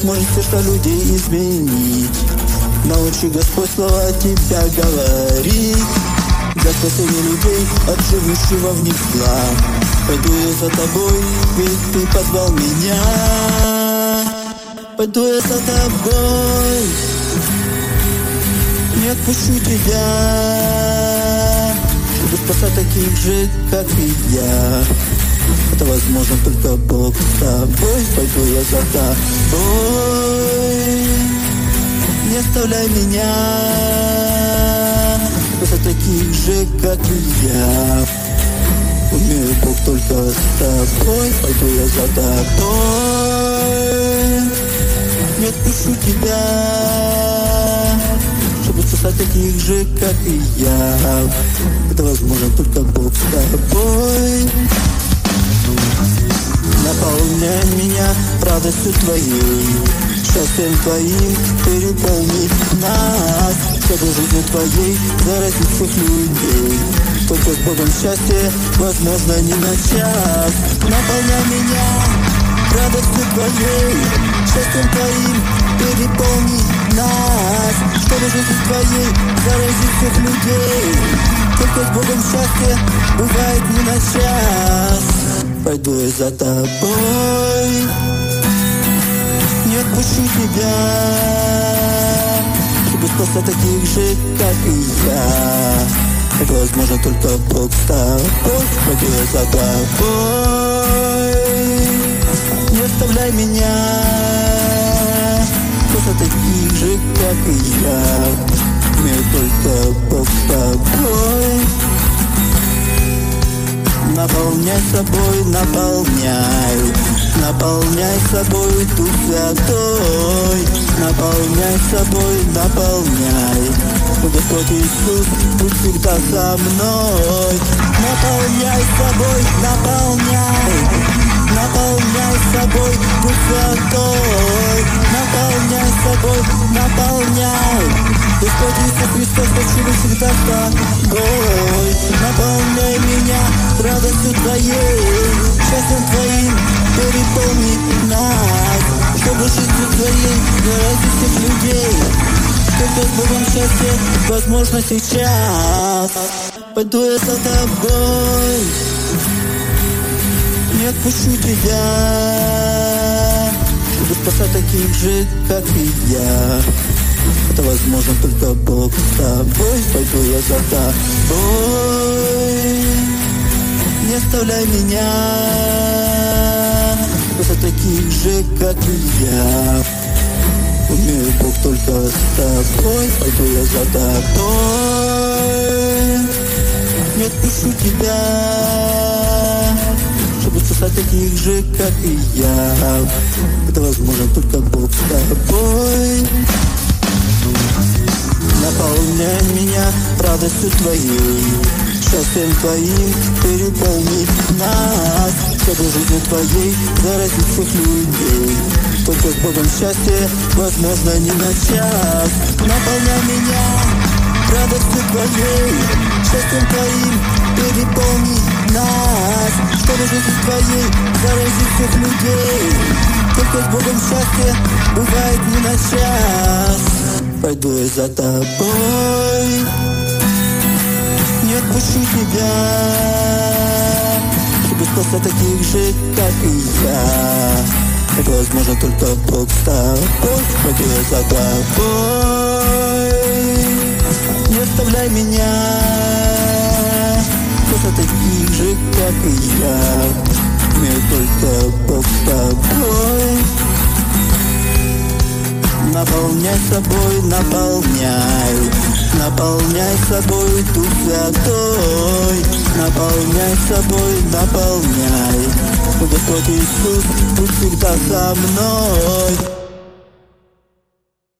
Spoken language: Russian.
может все, что людей изменить. Научи, Господь, слова тебя говорить. Для спасения людей от живущего в них зла. Пойду я за тобой, ведь ты позвал меня. Пойду я за тобой, не отпущу тебя, чтобы спасать таких же, как и я. Это возможно только Бог с тобой. Пойду я за тобой, не оставляй меня, спасать таких же, как и я. Умею Бог только с тобой. Пойду я за тобой, не отпущу тебя, чтобы спасать таких же, как и я. Это возможно только Бог с тобой. Наполняй меня радостью твоей, счастьем твоим переполни нас, чтобы жизнью твоей заразить всех людей. Только с Богом счастье возможно не на час. Наполняй меня радостью твоей, счастьем твоим переполни нас, чтобы жизнью твоей заразить всех людей. Только с Богом счастье бывает не на час. Пойду я за тобой, не отпущу тебя, чтобы спасать таких же, как и я. Это возможно только Бог с тобой. Пойду я за тобой, не оставляй меня, спасать таких же, как и я. Умею только Бог с тобой. Наполняй собой, наполняй, наполняй собой Дух Святой. Наполняй собой, наполняй, Господь Иисус, будь всегда со мной. Наполняй собой, наполняй, наполняй собой Дух Святой. Наполняй собой, наполняй, Господь Иисус Христос, хочу быть всегда с тобой. Наполняй меня радостью твоей, счастьем твоим переполни нас, чтобы жизнью твоей заразить всех людей. Только с Богом счастье возможно сейчас. Пойду я за тобой, не отпущу тебя, чтобы спасать таких же, как и я. Это возможно только Бог с тобой. Пойду я за тобой, не оставляй меня, спасать таких же, как и я. Умею Бог только с тобой. Пойду я за тобой, не отпущу тебя, чтобы спасать таких же, как и я. Это возможно только Бог с тобой. Наполняй меня радостью твоей, счастьем твоим переполни нас, чтобы жизнью твоей заразить всех людей. Только с Богом счастье возможно не на час. Наполняй меня радостью твоей, счастьем твоим переполни нас, чтобы жизнью твоей заразить всех людей. Только с Богом счастье бывает не на час. Пойду я за тобой, не отпущу тебя, чтобы спасать таких же, как и я. Это возможно только Бог с тобой. Пойду я за тобой, не оставляй меня, спасать таких же, как и я. Умею только Бог с тобой. Наполняй собой, наполняй, наполняй собой Дух Святой. Наполняй собой, наполняй, Господь Иисус, будь всегда со мной.